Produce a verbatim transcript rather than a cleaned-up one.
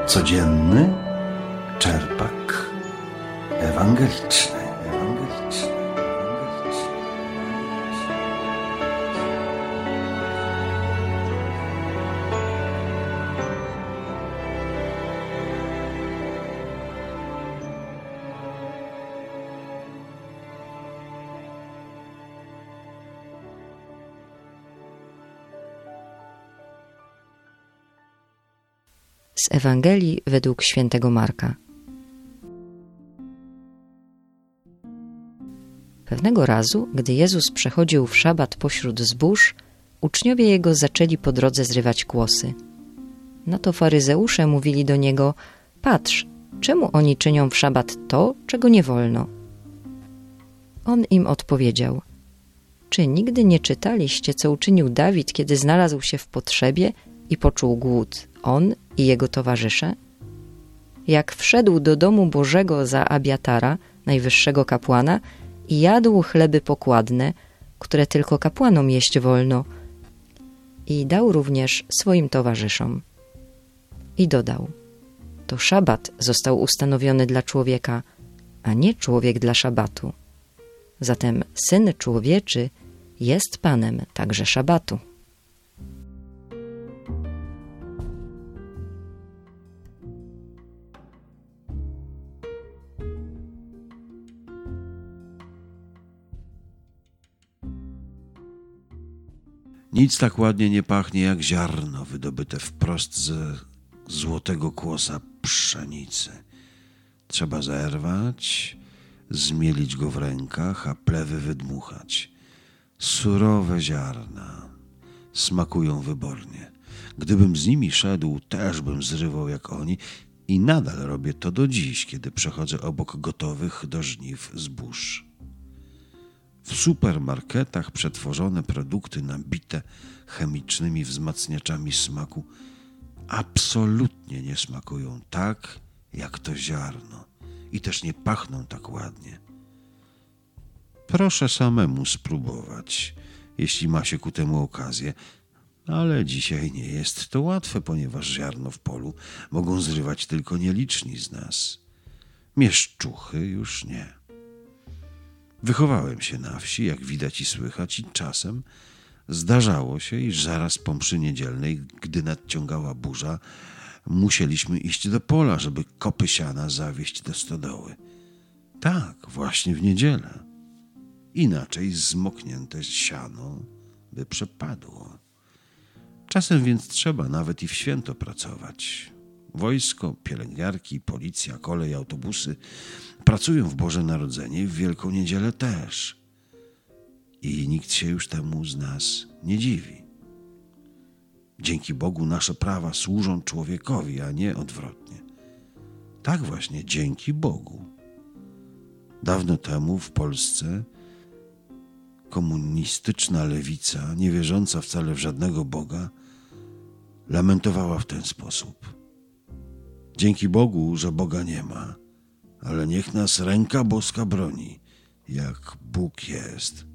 Codzienny czerpak ewangeliczny. ewangeliczny. Z Ewangelii według świętego Marka. Pewnego razu, gdy Jezus przechodził w szabat pośród zbóż, uczniowie Jego zaczęli po drodze zrywać kłosy. Na to faryzeusze mówili do Niego: patrz, czemu oni czynią w szabat to, czego nie wolno? On im odpowiedział: czy nigdy nie czytaliście, co uczynił Dawid, kiedy znalazł się w potrzebie i poczuł głód, on i jego towarzysze? Jak wszedł do domu Bożego za Abiatara, najwyższego kapłana, i jadł chleby pokładne, które tylko kapłanom jeść wolno, i dał również swoim towarzyszom. I dodał: to szabat został ustanowiony dla człowieka, a nie człowiek dla szabatu. Zatem Syn Człowieczy jest Panem także szabatu. Nic tak ładnie nie pachnie jak ziarno wydobyte wprost ze złotego kłosa pszenicy. Trzeba zerwać, zmielić go w rękach, a plewy wydmuchać. Surowe ziarna smakują wybornie. Gdybym z nimi szedł, też bym zrywał jak oni i nadal robię to do dziś, kiedy przechodzę obok gotowych do żniw zbóż. W supermarketach przetworzone produkty nabite chemicznymi wzmacniaczami smaku absolutnie nie smakują tak, jak to ziarno i też nie pachną tak ładnie. Proszę samemu spróbować, jeśli ma się ku temu okazję, ale dzisiaj nie jest to łatwe, ponieważ ziarno w polu mogą zrywać tylko nieliczni z nas. Mieszczuchy już nie. Wychowałem się na wsi, jak widać i słychać, i czasem zdarzało się, iż zaraz po mszy niedzielnej, gdy nadciągała burza, musieliśmy iść do pola, żeby kopy siana zawieźć do stodoły. Tak, właśnie w niedzielę. Inaczej zmoknięte siano by przepadło. Czasem więc trzeba nawet i w święto pracować. Wojsko, pielęgniarki, policja, kolej, autobusy pracują w Boże Narodzenie i w Wielką Niedzielę też. I nikt się już temu z nas nie dziwi. Dzięki Bogu nasze prawa służą człowiekowi, a nie odwrotnie. Tak właśnie, dzięki Bogu. Dawno temu w Polsce komunistyczna lewica, nie wierząca wcale w żadnego Boga, lamentowała w ten sposób: dzięki Bogu, że Boga nie ma, ale niech nas ręka boska broni, jak Bóg jest.